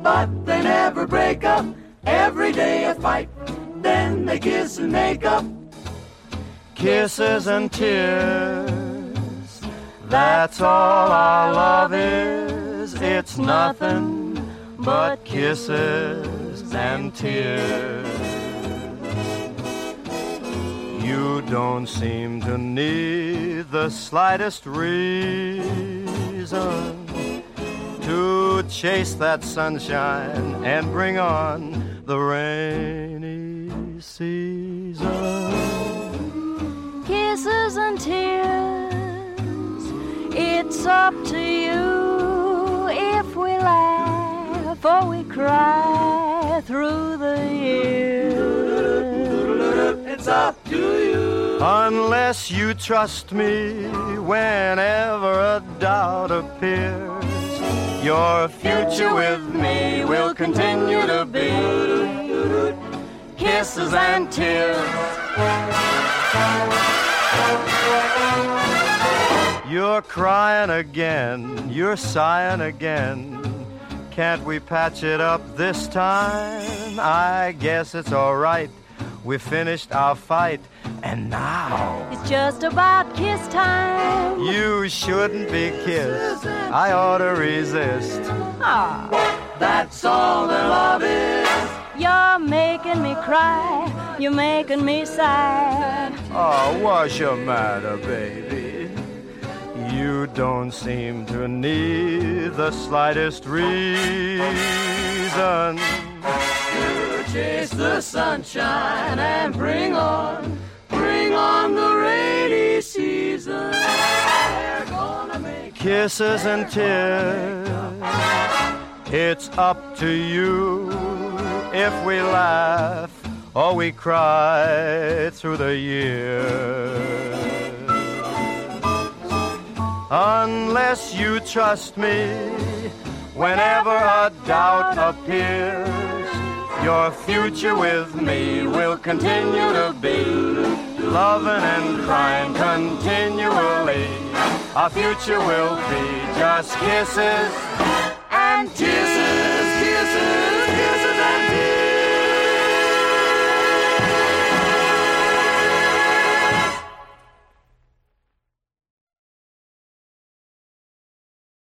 but they never break up. Every day a fight, then they kiss and make up. Kisses and tears, that's all our love is. It's nothing but kisses and tears. You don't seem to need the slightest reason to chase that sunshine and bring on the rainy season. Kisses and tears, it's up to you if we laugh or we cry through the years. It's up to you. Unless you trust me whenever a doubt appears, your future with me will continue to be kisses and tears. You're crying again, you're sighing again. Can't we patch it up this time? I guess it's all right. We finished our fight, and now it's just about kiss time. You shouldn't be kissed. I ought to resist. Ah, that's all that love is. You're making me cry. You're making me sigh. Oh, what's the matter, baby? You don't seem to need the slightest reason to chase the sunshine and bring on the rainy season. They're gonna make kisses and tears. It's up to you if we laugh or we cry through the years. Unless you trust me whenever a doubt appears, your future with me will continue to be loving and crying continually. Our future will be just kisses